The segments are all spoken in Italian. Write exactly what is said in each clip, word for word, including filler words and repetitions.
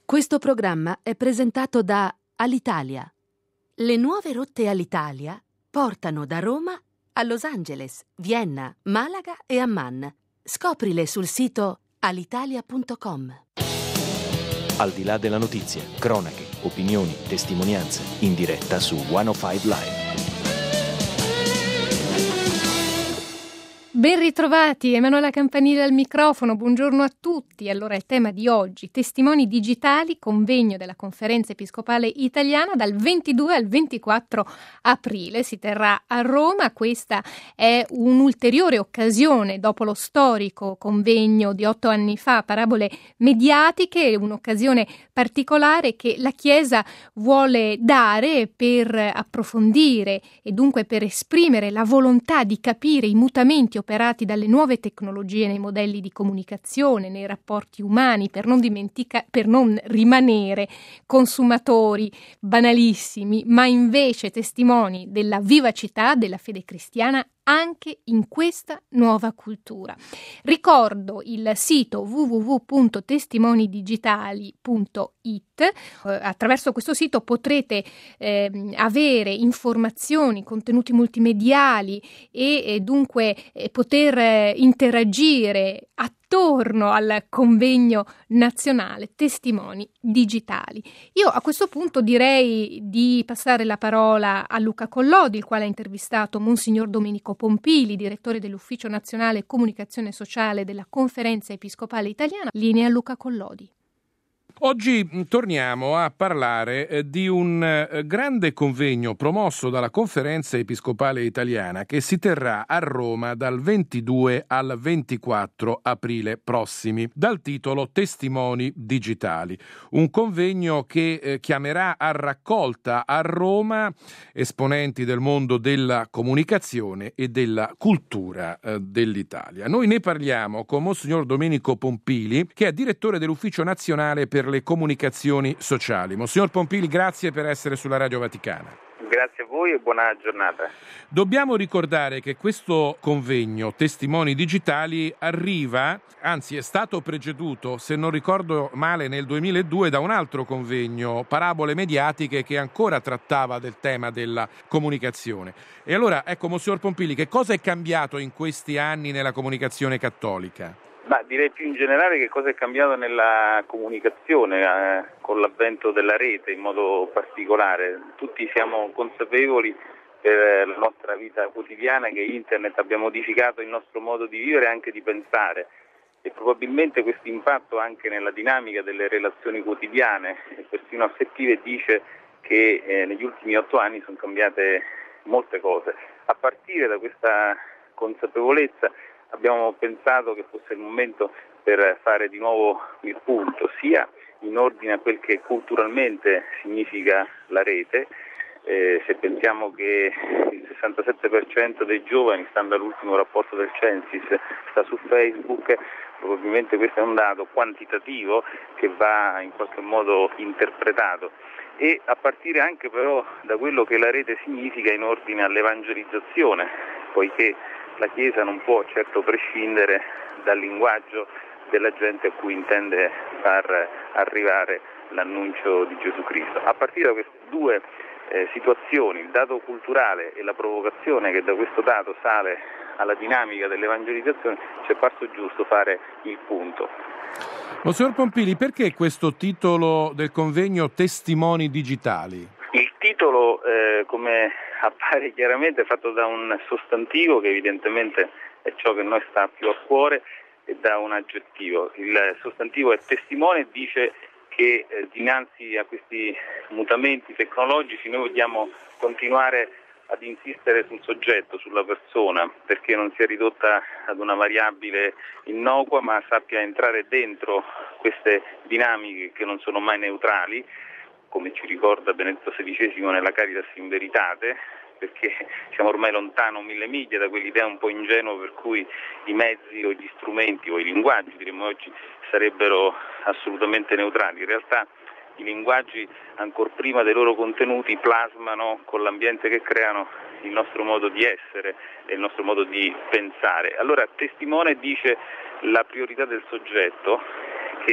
Questo programma è presentato da Alitalia. Le nuove rotte Alitalia portano da Roma a Los Angeles, Vienna, Malaga e Amman. Scoprile sul sito alitalia punto com. Al di là della notizia, cronache, opinioni, testimonianze, in diretta su centocinque Live. Ben ritrovati, Emanuela Campanile al microfono, buongiorno a tutti. Allora il tema di oggi, testimoni digitali, convegno della Conferenza Episcopale Italiana dal ventidue al ventiquattro aprile, si terrà a Roma. Questa è un'ulteriore occasione dopo lo storico convegno di otto anni fa, Parabole mediatiche, un'occasione particolare che la Chiesa vuole dare per approfondire e dunque per esprimere la volontà di capire i mutamenti operati dalle nuove tecnologie nei modelli di comunicazione, nei rapporti umani, per non dimentica- per non rimanere consumatori banalissimi, ma invece testimoni della vivacità della fede cristiana anche in questa nuova cultura. Ricordo il sito w w w punto testimonidigitali punto i t. Eh, attraverso questo sito potrete eh, avere informazioni, contenuti multimediali e eh, dunque eh, poter eh, interagire attorno al convegno nazionale Testimoni Digitali. Io a questo punto direi di passare la parola a Luca Collodi, il quale ha intervistato Monsignor Domenico Pompili, direttore dell'Ufficio Nazionale Comunicazione Sociale della Conferenza Episcopale Italiana. Linea Luca Collodi. Oggi torniamo a parlare eh, di un eh, grande convegno promosso dalla Conferenza Episcopale Italiana che si terrà a Roma dal ventidue al ventiquattro aprile prossimi, dal titolo Testimoni Digitali. Un convegno che eh, chiamerà a raccolta a Roma esponenti del mondo della comunicazione e della cultura eh, dell'Italia. Noi ne parliamo con Monsignor Domenico Pompili, che è direttore dell'Ufficio Nazionale per le comunicazioni sociali. Monsignor Pompili, grazie per essere sulla Radio Vaticana. Grazie a voi e buona giornata. Dobbiamo ricordare che questo convegno Testimoni Digitali arriva, anzi è stato preceduto, se non ricordo male, nel duemiladue da un altro convegno, Parabole mediatiche, che ancora trattava del tema della comunicazione. E allora, ecco, Monsignor Pompili, che cosa è cambiato in questi anni nella comunicazione cattolica? Ma direi più in generale che cosa è cambiato nella comunicazione eh, con l'avvento della rete in modo particolare. Tutti siamo consapevoli per la nostra vita quotidiana che internet abbia modificato il nostro modo di vivere e anche di pensare, e probabilmente questo impatto anche nella dinamica delle relazioni quotidiane e persino affettive dice che eh, negli ultimi otto anni sono cambiate molte cose. A partire da questa consapevolezza abbiamo pensato che fosse il momento per fare di nuovo il punto, sia in ordine a quel che culturalmente significa la rete. Eh, se pensiamo che il sessantasette per cento dei giovani, stando all'ultimo rapporto del Censis, sta su Facebook, probabilmente questo è un dato quantitativo che va in qualche modo interpretato. E a partire anche però da quello che la rete significa in ordine all'evangelizzazione, poiché la Chiesa non può certo prescindere dal linguaggio della gente a cui intende far arrivare l'annuncio di Gesù Cristo. A partire da queste due eh, situazioni, il dato culturale e la provocazione che da questo dato sale alla dinamica dell'evangelizzazione, ci è parso giusto fare il punto. Monsignor Pompili, perché questo titolo del convegno Testimoni Digitali? Il titolo, eh, come appare chiaramente, è fatto da un sostantivo che evidentemente è ciò che a noi sta più a cuore, e da un aggettivo. Il sostantivo è testimone e dice che eh, dinanzi a questi mutamenti tecnologici noi vogliamo continuare ad insistere sul soggetto, sulla persona, perché non sia ridotta ad una variabile innocua, ma sappia entrare dentro queste dinamiche che non sono mai neutrali, come ci ricorda Benedetto sedicesimo nella Caritas in Veritate, perché siamo ormai lontano mille miglia da quell'idea un po' ingenua per cui i mezzi o gli strumenti o i linguaggi, diremmo oggi, sarebbero assolutamente neutrali. In realtà i linguaggi, ancor prima dei loro contenuti, plasmano con l'ambiente che creano il nostro modo di essere e il nostro modo di pensare. Allora, testimone dice la priorità del soggetto, che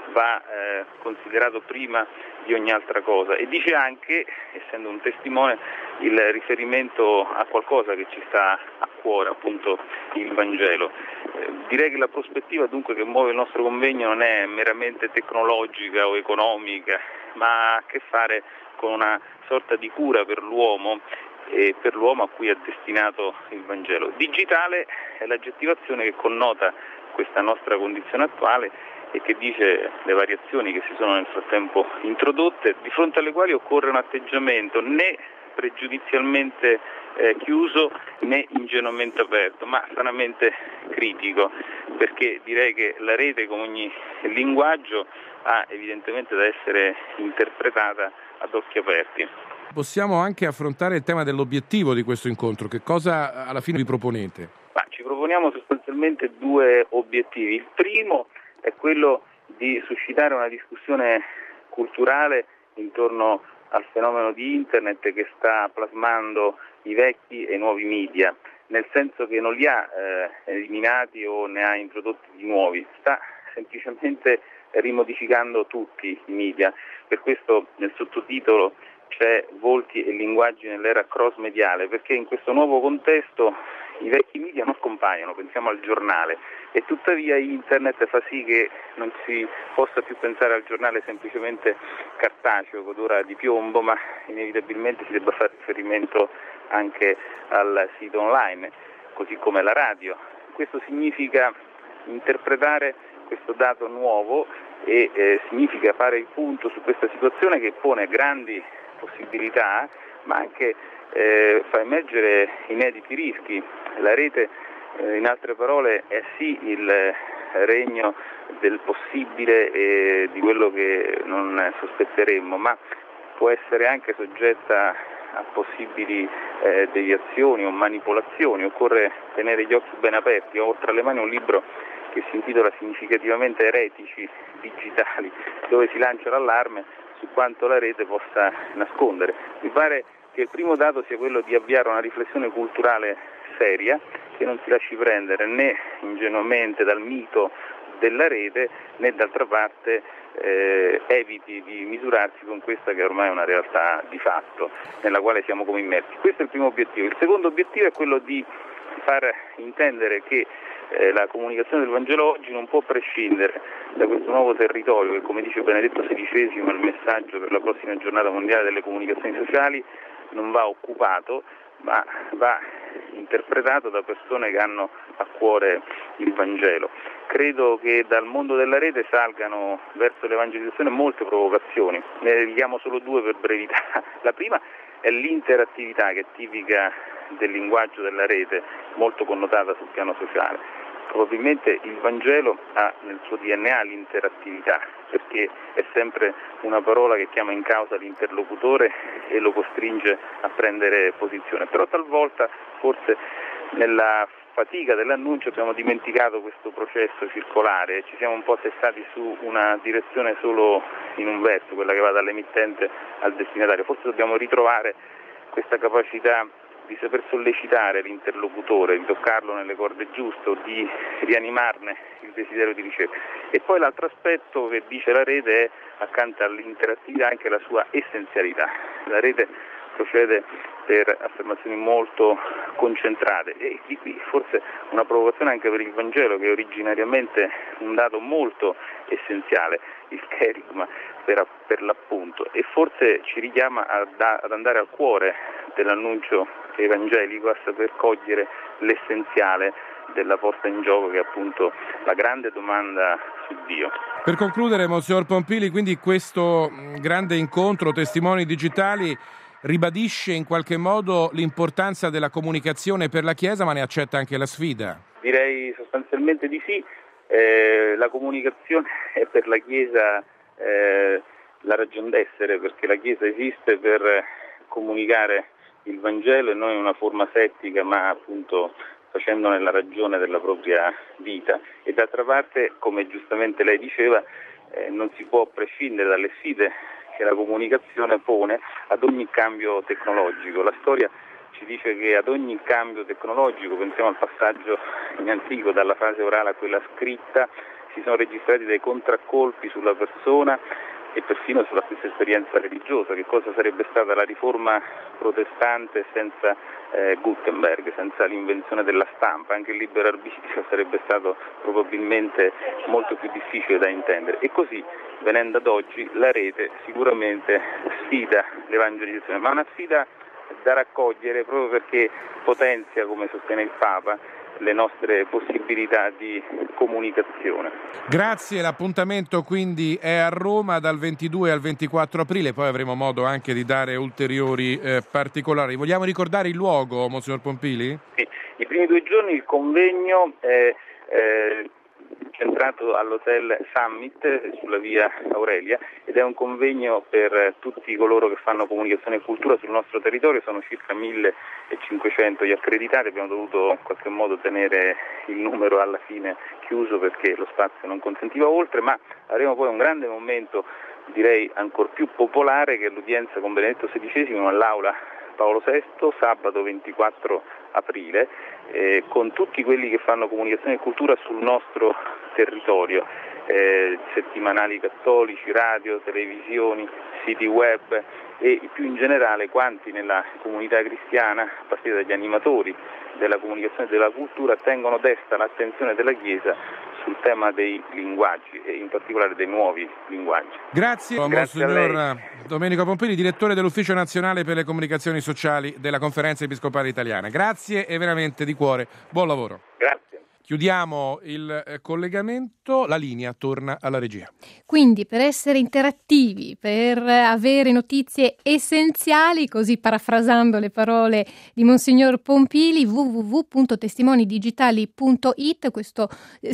va eh, considerato prima di ogni altra cosa, e dice anche, essendo un testimone, il riferimento a qualcosa che ci sta a cuore, appunto il Vangelo. Eh, direi che la prospettiva dunque che muove il nostro convegno non è meramente tecnologica o economica, ma ha a che fare con una sorta di cura per l'uomo e per l'uomo a cui è destinato il Vangelo. Digitale è l'aggettivazione che connota questa nostra condizione attuale e che dice le variazioni che si sono nel frattempo introdotte, di fronte alle quali occorre un atteggiamento né pregiudizialmente eh, chiuso né ingenuamente aperto, ma sanamente critico, perché direi che la rete, come ogni linguaggio, ha evidentemente da essere interpretata ad occhi aperti. Possiamo anche affrontare il tema dell'obiettivo di questo incontro. Che cosa alla fine vi proponete? Ma ci proponiamo sostanzialmente due obiettivi. Il primo è quello di suscitare una discussione culturale intorno al fenomeno di Internet che sta plasmando i vecchi e i nuovi media, nel senso che non li ha eh, eliminati o ne ha introdotti di nuovi, sta semplicemente rimodificando tutti i media. Per questo nel sottotitolo c'è volti e linguaggi nell'era cross-mediale, perché in questo nuovo contesto i vecchi media non compaiono, pensiamo al giornale, e tuttavia Internet fa sì che non si possa più pensare al giornale semplicemente cartaceo, d'ora di piombo, ma inevitabilmente si debba fare riferimento anche al sito online, così come la radio. Questo significa interpretare questo dato nuovo e eh, significa fare il punto su questa situazione che pone grandi possibilità, ma anche eh, fa emergere inediti rischi. La rete, eh, in altre parole, è sì il regno del possibile e di quello che non sospetteremmo, ma può essere anche soggetta a possibili eh, deviazioni o manipolazioni. Occorre tenere gli occhi ben aperti. Ho tra le mani un libro che si intitola significativamente Eretici digitali, dove si lancia l'allarme su quanto la rete possa nascondere. Mi pare che il primo dato sia quello di avviare una riflessione culturale seria che non si lasci prendere né ingenuamente dal mito della rete né d'altra parte eh, eviti di misurarsi con questa che ormai è una realtà di fatto nella quale siamo come immersi. Questo è il primo obiettivo. Il secondo obiettivo è quello di far intendere che eh, la comunicazione del Vangelo oggi non può prescindere da questo nuovo territorio che, come dice Benedetto sedicesimo, il messaggio per la prossima giornata mondiale delle comunicazioni sociali, non va occupato, ma va interpretato da persone che hanno a cuore il Vangelo. Credo che dal mondo della rete salgano verso l'evangelizzazione molte provocazioni, ne richiamo solo due per brevità. La prima è l'interattività, che è tipica del linguaggio della rete, molto connotata sul piano sociale. Probabilmente il Vangelo ha nel suo D N A l'interattività, perché è sempre una parola che chiama in causa l'interlocutore e lo costringe a prendere posizione. Però talvolta, forse nella fatica dell'annuncio, abbiamo dimenticato questo processo circolare e ci siamo un po' testati su una direzione solo in un verso, quella che va dall'emittente al destinatario. Forse dobbiamo ritrovare questa capacità di saper sollecitare l'interlocutore, di toccarlo nelle corde giuste o di rianimarne il desiderio di ricerca. E poi l'altro aspetto che dice la rete è, accanto all'interattività, anche la sua essenzialità. La rete procede per affermazioni molto concentrate e di qui forse una provocazione anche per il Vangelo, che è originariamente un dato molto essenziale, il cherigma per, per l'appunto, e forse ci richiama ad, ad andare al cuore dell'annuncio evangelico, a saper cogliere l'essenziale della posta in gioco, che è appunto la grande domanda su Dio. Per concludere, Monsignor Pompili, quindi questo grande incontro Testimoni Digitali ribadisce in qualche modo l'importanza della comunicazione per la Chiesa, ma ne accetta anche la sfida? Direi sostanzialmente di sì. Eh, la comunicazione è per la Chiesa eh, la ragion d'essere, perché la Chiesa esiste per comunicare il Vangelo e non in una forma settica, ma appunto facendone la ragione della propria vita. E d'altra parte, come giustamente lei diceva, eh, non si può prescindere dalle sfide che la comunicazione pone ad ogni cambio tecnologico. La storia ci dice che ad ogni cambio tecnologico, pensiamo al passaggio in antico dalla fase orale a quella scritta, si sono registrati dei contraccolpi sulla persona e perfino sulla stessa esperienza religiosa. Che cosa sarebbe stata la riforma protestante senza eh, Gutenberg, senza l'invenzione della stampa? Anche il libero arbitrio sarebbe stato probabilmente molto più difficile da intendere. E così, venendo ad oggi, la rete sicuramente sfida l'evangelizzazione, ma una sfida da raccogliere proprio perché potenzia, come sostiene il Papa, le nostre possibilità di comunicazione. Grazie, l'appuntamento quindi è a Roma dal ventidue al ventiquattro aprile, poi avremo modo anche di dare ulteriori eh, particolari. Vogliamo ricordare il luogo, Monsignor Pompili? Sì, i primi due giorni il convegno è eh, centrato all'Hotel Summit sulla via Aurelia ed è un convegno per tutti coloro che fanno comunicazione e cultura sul nostro territorio. Sono circa millecinquecento gli accreditati, abbiamo dovuto in qualche modo tenere il numero alla fine chiuso perché lo spazio non consentiva oltre, ma avremo poi un grande momento, direi ancor più popolare, che è l'udienza con Benedetto sedicesimo all'Aula Paolo sesto, sabato ventiquattro aprile, eh, con tutti quelli che fanno comunicazione e cultura sul nostro territorio, eh, settimanali cattolici, radio, televisioni, siti web e più in generale quanti nella comunità cristiana, a partire dagli animatori della comunicazione e della cultura, tengono desta l'attenzione della Chiesa sul tema dei linguaggi e in particolare dei nuovi linguaggi. Grazie, Grazie Monsignor Domenico Pompili, direttore dell'Ufficio Nazionale per le Comunicazioni Sociali della Conferenza Episcopale Italiana. Grazie e veramente di cuore buon lavoro. Grazie. Chiudiamo il collegamento, la linea torna alla regia. Quindi per essere interattivi, per avere notizie essenziali, così parafrasando le parole di Monsignor Pompili, w w w punto testimonidigitali punto i t, questo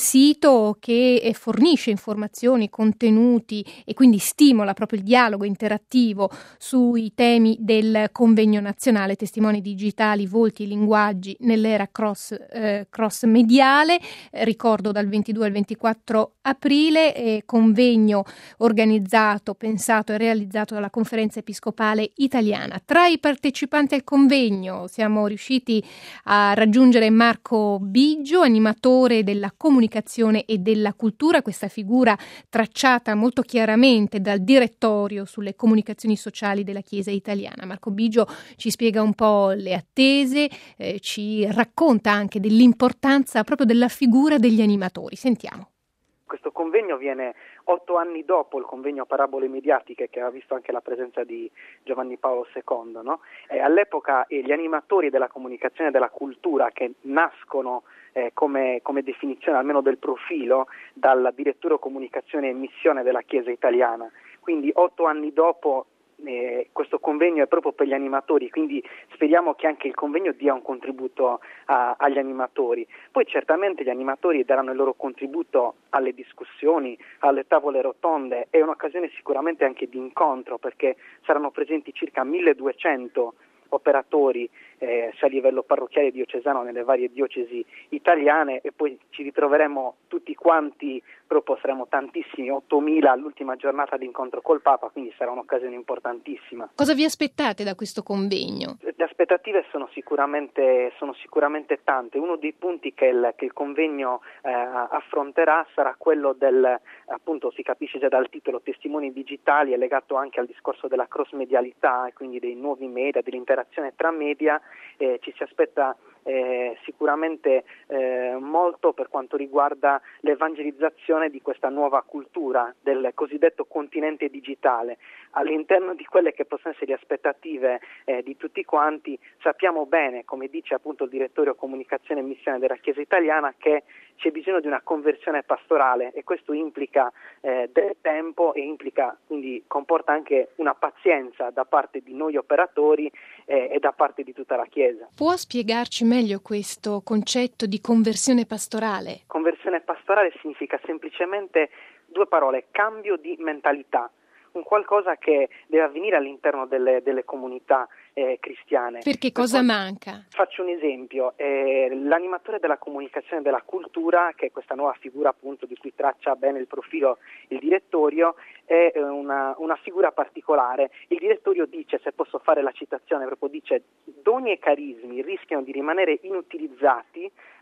sito che fornisce informazioni, contenuti e quindi stimola proprio il dialogo interattivo sui temi del convegno nazionale Testimoni digitali, volti e linguaggi nell'era cross, eh, cross mediale. Ricordo dal ventidue al ventiquattro aprile, eh, convegno organizzato, pensato e realizzato dalla Conferenza Episcopale Italiana. Tra i partecipanti al convegno siamo riusciti a raggiungere Marco Biggio, animatore della comunicazione e della cultura, questa figura tracciata molto chiaramente dal direttorio sulle comunicazioni sociali della Chiesa italiana. Marco Biggio ci spiega un po' le attese, eh, ci racconta anche dell'importanza proprio della figura degli animatori. Sentiamo. Questo convegno viene otto anni dopo il convegno Parabole mediatiche, che ha visto anche la presenza di Giovanni Paolo secondo, no? E all'epoca eh, gli animatori della comunicazione e della cultura, che nascono eh, come, come definizione, almeno del profilo, dal direttore comunicazione e missione della Chiesa italiana. Quindi otto anni dopo Eh, questo convegno è proprio per gli animatori, quindi speriamo che anche il convegno dia un contributo a, agli animatori. Poi certamente gli animatori daranno il loro contributo alle discussioni, alle tavole rotonde, è un'occasione sicuramente anche di incontro, perché saranno presenti circa milleduecento operatori eh, sia a livello parrocchiale e diocesano nelle varie diocesi italiane, e poi ci ritroveremo tutti quanti, proprio saremo tantissimi, ottomila all'ultima giornata di incontro col Papa, quindi sarà un'occasione importantissima. Cosa vi aspettate da questo convegno? Le aspettative sono sicuramente, sono sicuramente tante. Uno dei punti che il, che il convegno eh, affronterà sarà quello del, appunto si capisce già dal titolo, testimoni digitali, è legato anche al discorso della cross medialità e quindi dei nuovi media, dell'interazione tra media. Eh, ci si aspetta eh, sicuramente eh, molto per quanto riguarda l'evangelizzazione di questa nuova cultura del cosiddetto continente digitale. All'interno di quelle che possono essere le aspettative eh, di tutti quanti, sappiamo bene, come dice appunto il direttorio comunicazione e missione della Chiesa italiana, che c'è bisogno di una conversione pastorale, e questo implica eh, del tempo e implica, quindi comporta anche una pazienza da parte di noi operatori eh, e da parte di tutta la Chiesa. Può spiegarci meglio questo concetto di conversione pastorale? Conversione pastorale significa semplicemente due parole: cambio di mentalità. Un qualcosa che deve avvenire all'interno delle, delle comunità eh, cristiane. Perché cosa per manca? Faccio un esempio, eh, l'animatore della comunicazione e della cultura, che è questa nuova figura appunto di cui traccia bene il profilo il direttorio, è eh, una, una figura particolare. Il direttorio dice, se posso fare la citazione, proprio dice: doni e carismi rischiano di rimanere inutilizzati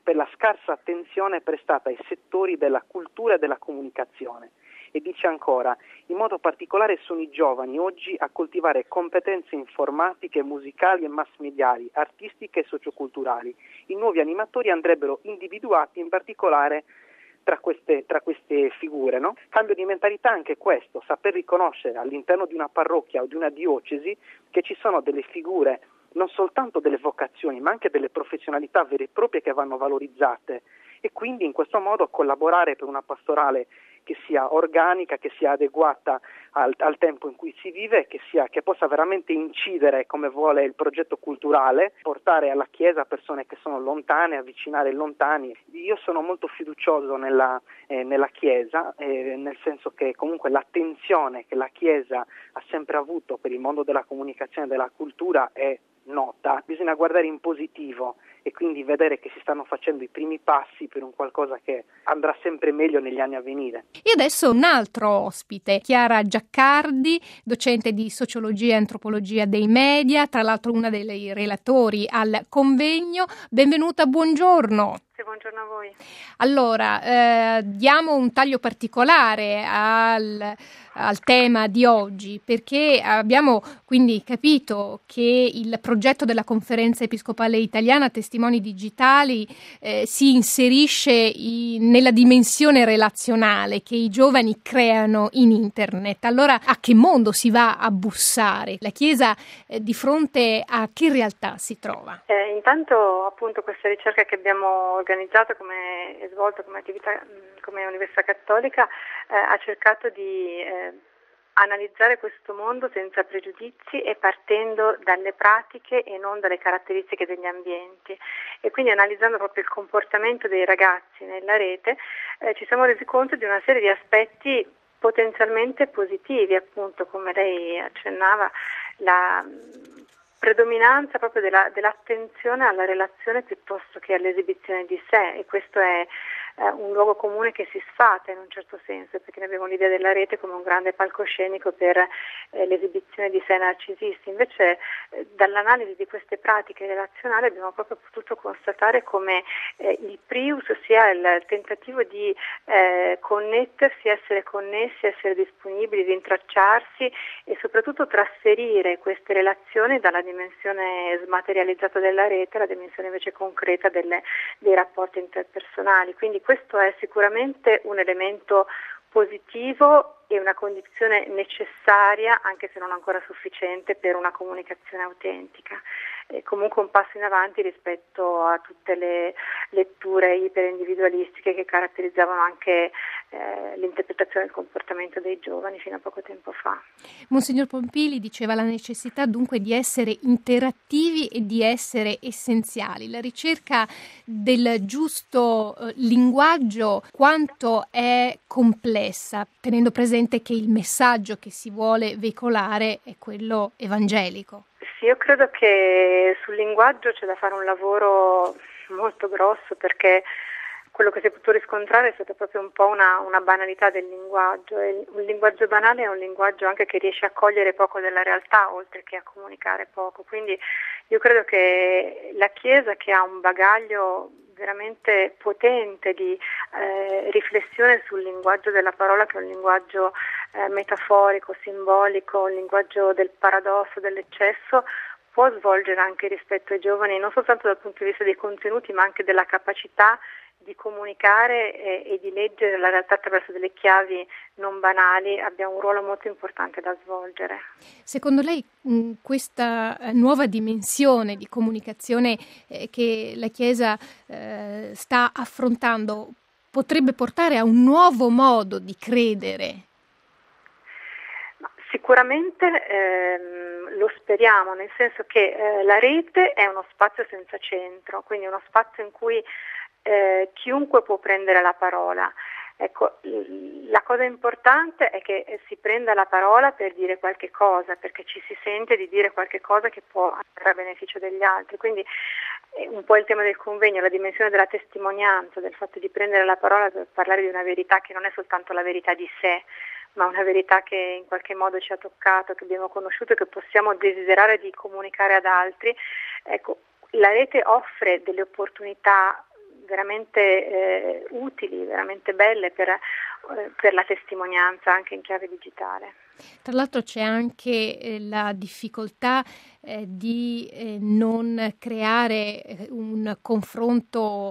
per la scarsa attenzione prestata ai settori della cultura e della comunicazione. E dice ancora, in modo particolare sono i giovani oggi a coltivare competenze informatiche, musicali e mass mediali, artistiche e socioculturali. I nuovi animatori andrebbero individuati in particolare tra queste, tra queste figure, no? Cambio di mentalità anche questo, saper riconoscere all'interno di una parrocchia o di una diocesi che ci sono delle figure, non soltanto delle vocazioni, ma anche delle professionalità vere e proprie che vanno valorizzate, e quindi in questo modo collaborare per una pastorale che sia organica, che sia adeguata al, al tempo in cui si vive, che sia, che possa veramente incidere come vuole il progetto culturale, portare alla Chiesa persone che sono lontane, avvicinare i lontani. Io sono molto fiducioso nella, eh, nella Chiesa, eh, nel senso che comunque l'attenzione che la Chiesa ha sempre avuto per il mondo della comunicazione e della cultura è nota. Bisogna guardare in positivo e quindi vedere che si stanno facendo i primi passi per un qualcosa che andrà sempre meglio negli anni a venire. E adesso un altro ospite, Chiara Giaccardi, docente di sociologia e antropologia dei media, tra l'altro una dei relatori al convegno. Benvenuta, buongiorno. Buongiorno a voi. Allora, eh, diamo un taglio particolare al, al tema di oggi, perché abbiamo quindi capito che il progetto della Conferenza Episcopale Italiana Testimoni Digitali eh, si inserisce in, nella dimensione relazionale che i giovani creano in Internet. Allora, a che mondo si va a bussare? La Chiesa eh, di fronte a che realtà si trova? Eh, intanto, appunto, questa ricerca che abbiamo organizzato come e svolto come attività come Università Cattolica eh, ha cercato di eh, analizzare questo mondo senza pregiudizi e partendo dalle pratiche e non dalle caratteristiche degli ambienti, e quindi analizzando proprio il comportamento dei ragazzi nella rete eh, ci siamo resi conto di una serie di aspetti potenzialmente positivi, appunto come lei accennava, la predominanza proprio della, dell'attenzione alla relazione piuttosto che all'esibizione di sé, e questo è eh, un luogo comune che si sfata in un certo senso, perché noi abbiamo l'idea della rete come un grande palcoscenico per eh, l'esibizione di sé narcisisti. Invece eh, dall'analisi di queste pratiche relazionali abbiamo proprio potuto constatare come eh, il prius sia il tentativo di eh, connettersi, essere connessi, essere disponibili, rintracciarsi e soprattutto trasferire queste relazioni dalla dimensione smaterializzata della rete alla dimensione invece concreta delle, dei rapporti interpersonali. Quindi questo è sicuramente un elemento positivo e una condizione necessaria, anche se non ancora sufficiente, per una comunicazione autentica. È comunque un passo in avanti rispetto a tutte le letture iperindividualistiche che caratterizzavano anche eh, l'interpretazione del comportamento dei giovani fino a poco tempo fa. Monsignor Pompili diceva la necessità dunque di essere interattivi e di essere essenziali. La ricerca del giusto eh, linguaggio quanto è complessa, tenendo presente che il messaggio che si vuole veicolare è quello evangelico. Sì, io credo che sul linguaggio c'è da fare un lavoro molto grosso, perché quello che si è potuto riscontrare è stata proprio un po' una, una banalità del linguaggio, e un linguaggio banale è un linguaggio anche che riesce a cogliere poco della realtà oltre che a comunicare poco. Quindi io credo che la Chiesa, che ha un bagaglio veramente potente di eh, riflessione sul linguaggio della parola, che è un linguaggio eh, metaforico, simbolico, un linguaggio del paradosso, dell'eccesso, può svolgere anche rispetto ai giovani, non soltanto dal punto di vista dei contenuti, ma anche della capacità di comunicare e, e di leggere la realtà attraverso delle chiavi non banali. Abbiamo un ruolo molto importante da svolgere. Secondo lei mh, questa nuova dimensione di comunicazione eh, che la Chiesa eh, sta affrontando potrebbe portare a un nuovo modo di credere? Sicuramente ehm, lo speriamo, nel senso che eh, la rete è uno spazio senza centro, quindi uno spazio in cui eh, chiunque può prendere la parola. Ecco, la cosa importante è che si prenda la parola per dire qualche cosa, perché ci si sente di dire qualche cosa che può andare a beneficio degli altri. Quindi è un po' il tema del convegno, la dimensione della testimonianza, del fatto di prendere la parola per parlare di una verità che non è soltanto la verità di sé, ma una verità che in qualche modo ci ha toccato, che abbiamo conosciuto e che possiamo desiderare di comunicare ad altri. Ecco, la rete offre delle opportunità veramente eh, utili, veramente belle per, eh, per la testimonianza anche in chiave digitale. Tra l'altro c'è anche eh, la difficoltà eh, di eh, non creare eh, un confronto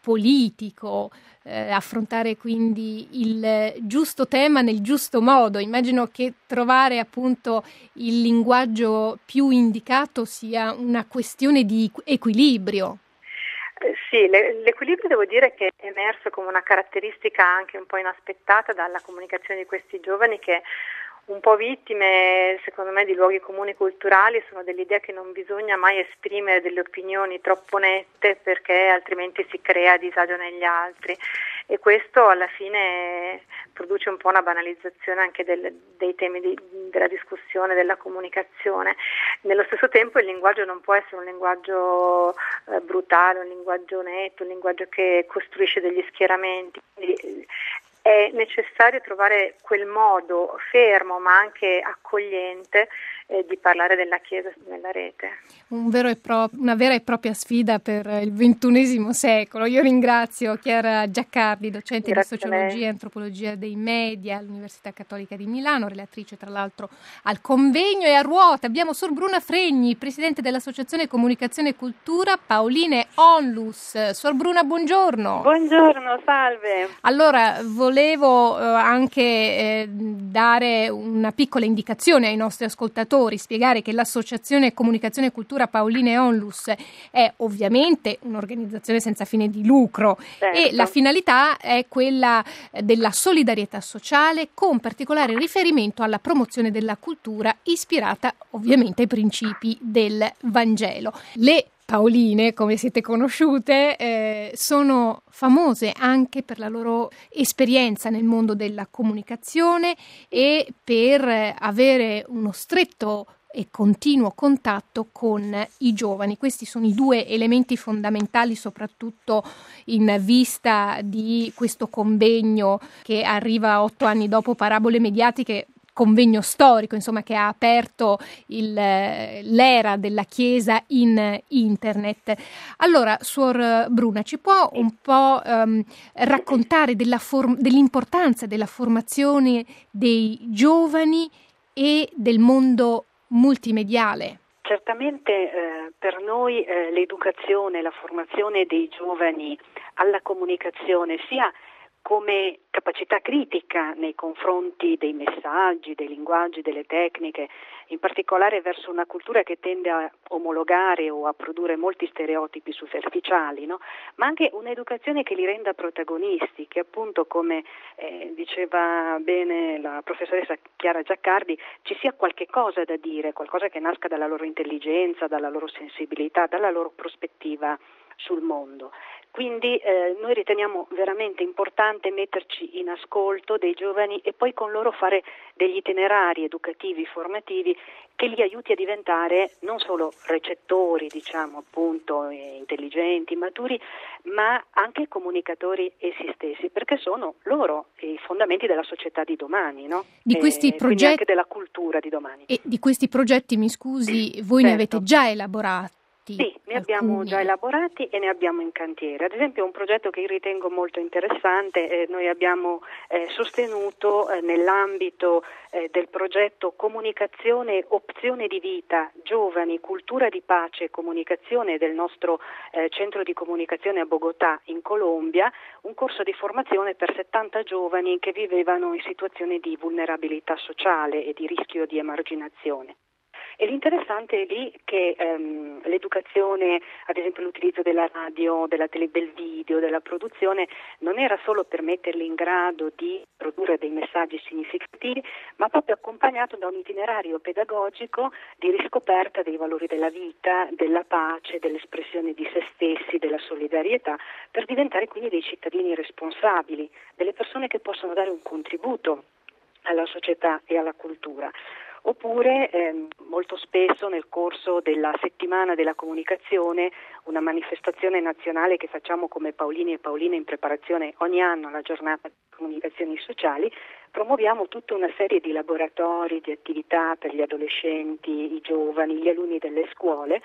politico, eh, affrontare quindi il giusto tema nel giusto modo. Immagino che trovare appunto il linguaggio più indicato sia una questione di equilibrio. Eh, sì, le, l'equilibrio devo dire che è emerso come una caratteristica anche un po' inaspettata dalla comunicazione di questi giovani che un po' vittime, secondo me, di luoghi comuni culturali, sono dell'idea che non bisogna mai esprimere delle opinioni troppo nette perché altrimenti si crea disagio negli altri, e questo alla fine produce un po' una banalizzazione anche del, dei temi di, della discussione, della comunicazione. Nello stesso tempo il linguaggio non può essere un linguaggio eh, brutale, un linguaggio netto, un linguaggio che costruisce degli schieramenti. Quindi, è necessario trovare quel modo fermo ma anche accogliente eh, di parlare della Chiesa nella rete. Un vero e pro- una vera e propria sfida per il ventunesimo secolo. Io ringrazio Chiara Giaccardi, docente Grazie di sociologia e antropologia dei media all'Università Cattolica di Milano, relatrice tra l'altro al convegno. E a ruota abbiamo Sor Bruna Fregni, presidente dell'Associazione Comunicazione e Cultura Pauline Onlus. Sor Bruna, buongiorno. Buongiorno, salve. Allora, volevo eh, anche eh, dare una piccola indicazione ai nostri ascoltatori, spiegare che l'Associazione Comunicazione e Cultura Pauline Onlus è ovviamente un'organizzazione senza fine di lucro, certo. E la finalità è quella della solidarietà sociale, con particolare riferimento alla promozione della cultura ispirata ovviamente ai principi del Vangelo. Le Pauline, come siete conosciute, eh, sono famose anche per la loro esperienza nel mondo della comunicazione e per eh, avere uno stretto e continuo contatto con i giovani. Questi sono i due elementi fondamentali, soprattutto in vista di questo convegno che arriva otto anni dopo Parabole mediatiche, convegno storico, insomma, che ha aperto il, l'era della Chiesa in internet. Allora, Suor Bruna, ci può un po' um, raccontare della form- dell'importanza della formazione dei giovani e del mondo multimediale? Certamente eh, per noi eh, l'educazione, la formazione dei giovani alla comunicazione, sia come capacità critica nei confronti dei messaggi, dei linguaggi, delle tecniche, in particolare verso una cultura che tende a omologare o a produrre molti stereotipi superficiali, no? Ma anche un'educazione che li renda protagonisti, che appunto, come eh, diceva bene la professoressa Chiara Giaccardi, ci sia qualche cosa da dire, qualcosa che nasca dalla loro intelligenza, dalla loro sensibilità, dalla loro prospettiva sul mondo. Quindi eh, noi riteniamo veramente importante metterci in ascolto dei giovani e poi con loro fare degli itinerari educativi, formativi, che li aiuti a diventare non solo recettori, diciamo appunto, eh, intelligenti, maturi, ma anche comunicatori essi stessi, perché sono loro i fondamenti della società di domani, no? Di questi e progetti, quindi anche della cultura di domani. E di questi progetti, mi scusi, voi certo. ne avete già elaborati? Sì, ne abbiamo alcuni. già elaborati e ne abbiamo in cantiere. Ad esempio un progetto che io ritengo molto interessante, eh, noi abbiamo eh, sostenuto eh, nell'ambito eh, del progetto Comunicazione Opzione di Vita, Giovani, Cultura di Pace e Comunicazione del nostro eh, centro di comunicazione a Bogotà in Colombia, un corso di formazione per settanta giovani che vivevano in situazioni di vulnerabilità sociale e di rischio di emarginazione. E l'interessante è lì che ehm, l'educazione, ad esempio l'utilizzo della radio, della tele, del video, della produzione, non era solo per metterli in grado di produrre dei messaggi significativi, ma proprio accompagnato da un itinerario pedagogico di riscoperta dei valori della vita, della pace, dell'espressione di se stessi, della solidarietà, per diventare quindi dei cittadini responsabili, delle persone che possono dare un contributo alla società e alla cultura. Oppure eh, molto spesso nel corso della settimana della comunicazione, una manifestazione nazionale che facciamo come Paolini e Pauline in preparazione ogni anno alla giornata di comunicazioni sociali, promuoviamo tutta una serie di laboratori, di attività per gli adolescenti, i giovani, gli alunni delle scuole,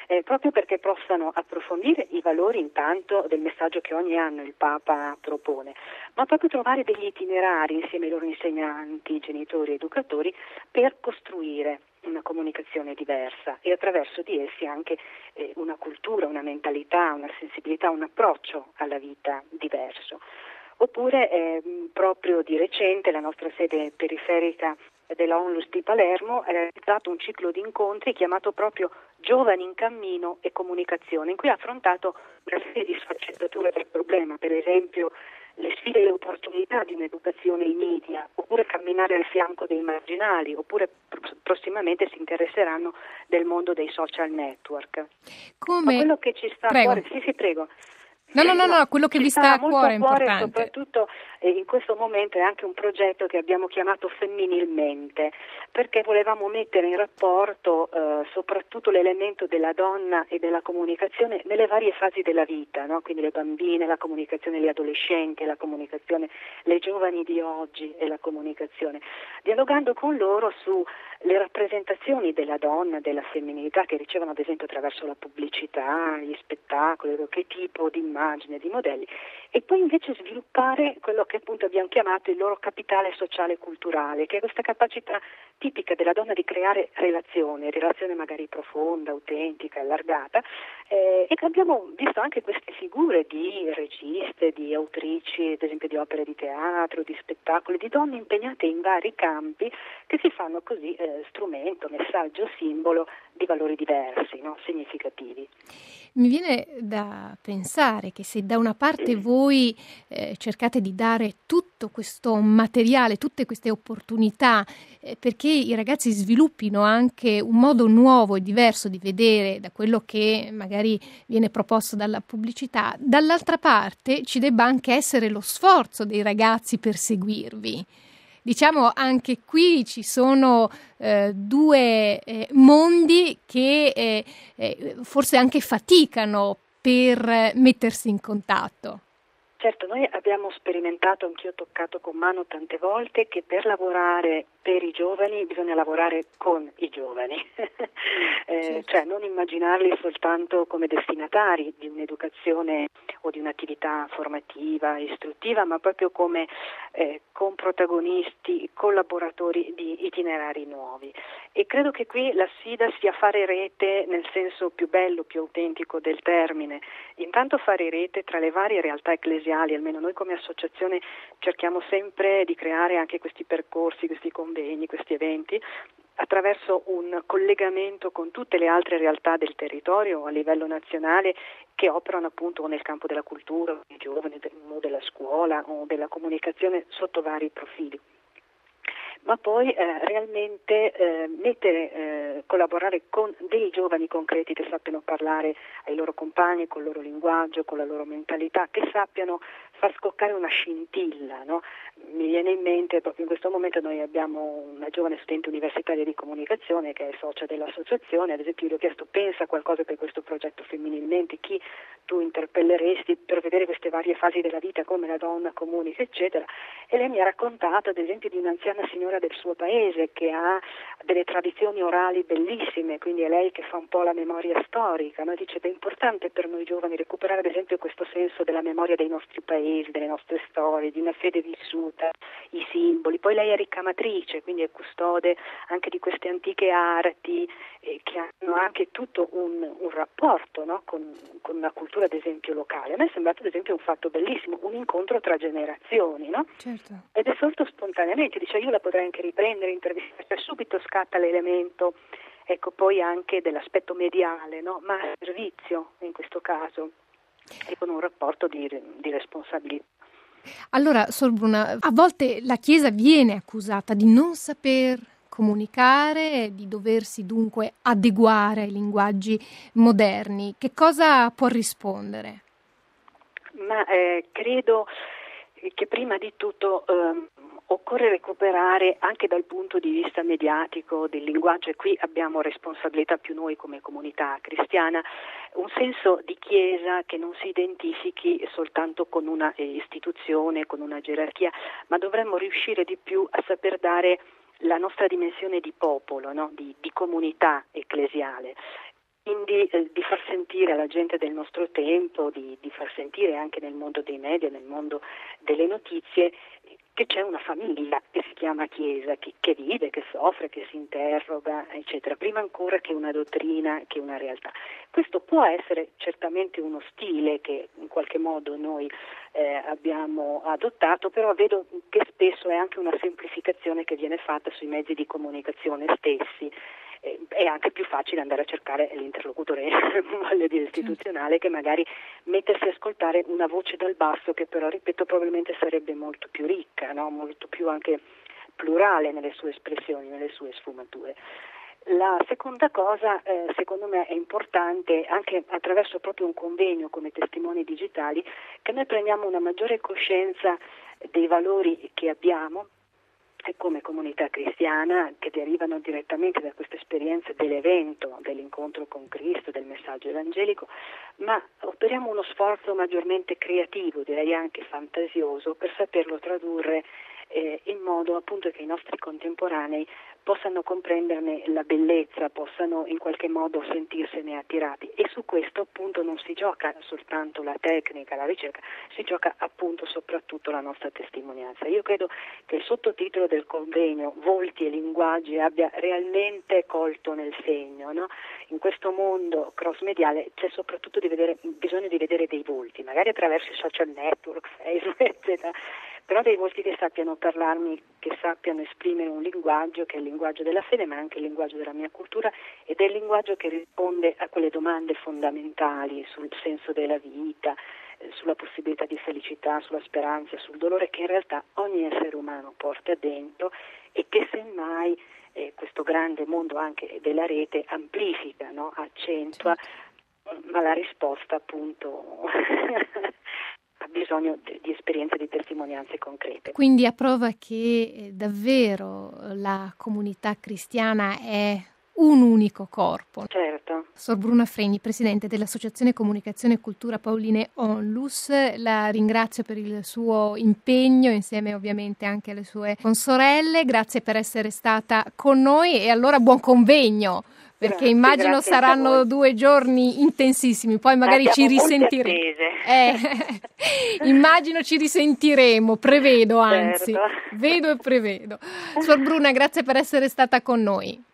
eh, proprio perché possano approfondire i valori intanto del messaggio che ogni anno il Papa propone, ma proprio trovare degli itinerari insieme ai loro insegnanti, genitori, educatori per costruire una comunicazione diversa e attraverso di essi anche eh, una cultura, una mentalità, una sensibilità, un approccio alla vita diverso. Oppure eh, proprio di recente la nostra sede periferica della Onlus di Palermo ha realizzato un ciclo di incontri chiamato proprio Giovani in cammino e comunicazione, in cui ha affrontato una serie di sfaccettature del problema, per esempio le sfide e le opportunità di un'educazione in media, oppure camminare al fianco dei marginali, oppure prossimamente si interesseranno del mondo dei social network. Come? Ma quello che ci sta Prego. a cuore, sì sì prego. No, no, no, no, quello che ci vi sta a cuore è importante. Soprattutto eh, in questo momento è anche un progetto che abbiamo chiamato Femminilmente, perché volevamo mettere in rapporto eh, soprattutto l'elemento della donna e della comunicazione nelle varie fasi della vita, no? Quindi le bambine, la comunicazione degli adolescenti, la comunicazione, le giovani di oggi e la comunicazione, dialogando con loro su le rappresentazioni della donna, della femminilità che ricevono ad esempio attraverso la pubblicità, gli spettacoli, che tipo di immagine, di modelli, e poi invece sviluppare quello che appunto abbiamo chiamato il loro capitale sociale e culturale, che è questa capacità tipica della donna di creare relazione, relazione magari profonda, autentica, allargata, eh, e abbiamo visto anche queste figure di registe, di autrici, ad esempio di opere di teatro, di spettacoli, di donne impegnate in vari campi che si fanno così eh, strumento, messaggio, simbolo di valori diversi, no? Significativi. Mi viene da pensare che se da una parte voi eh, cercate di dare tutto questo materiale, tutte queste opportunità eh, perché i ragazzi sviluppino anche un modo nuovo e diverso di vedere da quello che magari viene proposto dalla pubblicità, dall'altra parte ci debba anche essere lo sforzo dei ragazzi per seguirvi. Diciamo anche qui ci sono eh, due eh, mondi che eh, eh, forse anche faticano per mettersi in contatto. Certo, noi abbiamo sperimentato, anch'io ho toccato con mano tante volte, che per lavorare per i giovani bisogna lavorare con i giovani, eh, certo. Cioè non immaginarli soltanto come destinatari di un'educazione o di un'attività formativa, istruttiva, ma proprio come eh, comprotagonisti, collaboratori di itinerari nuovi. E credo che qui la sfida sia fare rete nel senso più bello, più autentico del termine. Intanto fare rete tra le varie realtà ecclesiali, almeno noi come associazione cerchiamo sempre di creare anche questi percorsi, questi convegni, questi eventi, attraverso un collegamento con tutte le altre realtà del territorio a livello nazionale che operano appunto nel campo della cultura, dei giovani, o della scuola o della comunicazione sotto vari profili. Ma poi eh, realmente eh, mettere, eh, collaborare con dei giovani concreti che sappiano parlare ai loro compagni, col loro linguaggio, con la loro mentalità, che sappiano far scoccare una scintilla, no? Mi viene in mente, proprio in questo momento noi abbiamo una giovane studente universitaria di comunicazione che è socia dell'associazione, ad esempio io le ho chiesto pensa a qualcosa per questo progetto Femminilmente, chi tu interpelleresti per vedere queste varie fasi della vita, come la donna comunica, eccetera, e lei mi ha raccontato ad esempio di un'anziana signora del suo paese che ha delle tradizioni orali bellissime, quindi è lei che fa un po' la memoria storica, no? Dice è importante per noi giovani recuperare ad esempio questo senso della memoria dei nostri paesi, delle nostre storie, di una fede vissuta, i simboli. Poi lei è ricamatrice, quindi è custode anche di queste antiche arti eh, che hanno anche tutto un, un rapporto, no? con, con una cultura ad esempio locale. A me è sembrato ad esempio un fatto bellissimo, un incontro tra generazioni, no? Certo. Ed è sorto spontaneamente, dice io la potrei anche riprendere, intervistare, cioè subito scatta l'elemento, ecco, poi anche dell'aspetto mediale, no? Ma a servizio in questo caso, e con un rapporto di, di responsabilità. Allora, Sor Bruna, a volte la Chiesa viene accusata di non saper comunicare, di doversi dunque adeguare ai linguaggi moderni. Che cosa può rispondere? Ma eh, credo che prima di tutto eh, occorre recuperare anche dal punto di vista mediatico del linguaggio, e qui abbiamo responsabilità più noi come comunità cristiana, un senso di Chiesa che non si identifichi soltanto con una istituzione, con una gerarchia, ma dovremmo riuscire di più a saper dare la nostra dimensione di popolo, no? di, di comunità ecclesiale. quindi eh, di far sentire alla gente del nostro tempo, di, di far sentire anche nel mondo dei media, nel mondo delle notizie, che c'è una famiglia che si chiama Chiesa, che, che vive, che soffre, che si interroga, eccetera, prima ancora che una dottrina, che una realtà. Questo può essere certamente uno stile che in qualche modo noi eh, abbiamo adottato, però vedo che spesso è anche una semplificazione che viene fatta sui mezzi di comunicazione stessi. È anche più facile andare a cercare l'interlocutore voglio dire, istituzionale, che magari mettersi a ascoltare una voce dal basso che però, ripeto, probabilmente sarebbe molto più ricca, no? Molto più anche plurale nelle sue espressioni, nelle sue sfumature. La seconda cosa, eh, secondo me, è importante anche attraverso proprio un convegno come Testimoni Digitali, che noi prendiamo una maggiore coscienza dei valori che abbiamo come comunità cristiana, che derivano direttamente da queste esperienze dell'evento, dell'incontro con Cristo, del messaggio evangelico, ma operiamo uno sforzo maggiormente creativo, direi anche fantasioso, per saperlo tradurre eh, in modo appunto che i nostri contemporanei possano comprenderne la bellezza, possano in qualche modo sentirsene attirati, e su questo appunto non si gioca soltanto la tecnica, la ricerca, si gioca appunto soprattutto la nostra testimonianza. Io credo che il sottotitolo del convegno Volti e linguaggi abbia realmente colto nel segno, no? In questo mondo cross-mediale c'è soprattutto di vedere, bisogno di vedere dei volti, magari attraverso i social network, Facebook, eccetera, però dei volti che sappiano parlarmi, che sappiano esprimere un linguaggio che è il linguaggio della fede, ma anche il linguaggio della mia cultura, ed è il linguaggio che risponde a quelle domande fondamentali sul senso della vita, eh, sulla possibilità di felicità, sulla speranza, sul dolore che in realtà ogni essere umano porta dentro e che semmai eh, questo grande mondo anche della rete amplifica, no? Accentua, ma la risposta appunto ha bisogno di esperienze, di testimonianze concrete. Quindi a prova che davvero la comunità cristiana è un unico corpo. Certo. Sor Bruna Fregni, presidente dell'Associazione Comunicazione e Cultura Pauline Onlus, la ringrazio per il suo impegno, insieme ovviamente anche alle sue consorelle. Grazie per essere stata con noi e allora buon convegno, perché grazie, immagino grazie saranno due giorni intensissimi, poi magari Abbiamo ci risentiremo. Eh, immagino ci risentiremo, prevedo anzi, certo. Vedo e prevedo. Sor Bruna, grazie per essere stata con noi.